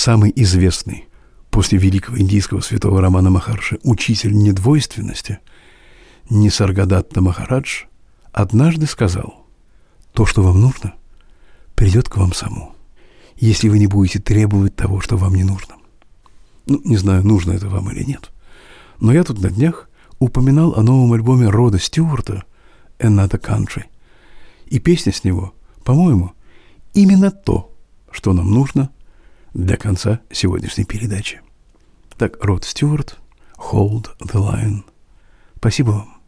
самый известный после великого индийского святого Рамана Махарши учитель недвойственности, Нисаргадатта Махарадж, однажды сказал: то, что вам нужно, придет к вам само, если вы не будете требовать того, что вам не нужно. Не знаю, нужно это вам или нет, но я тут на днях упоминал о новом альбоме Рода Стюарта «Another Country», и песня с него, по-моему, именно то, что нам нужно для конца сегодняшней передачи. Так, Род Стюарт, «Hold the Line». Спасибо вам.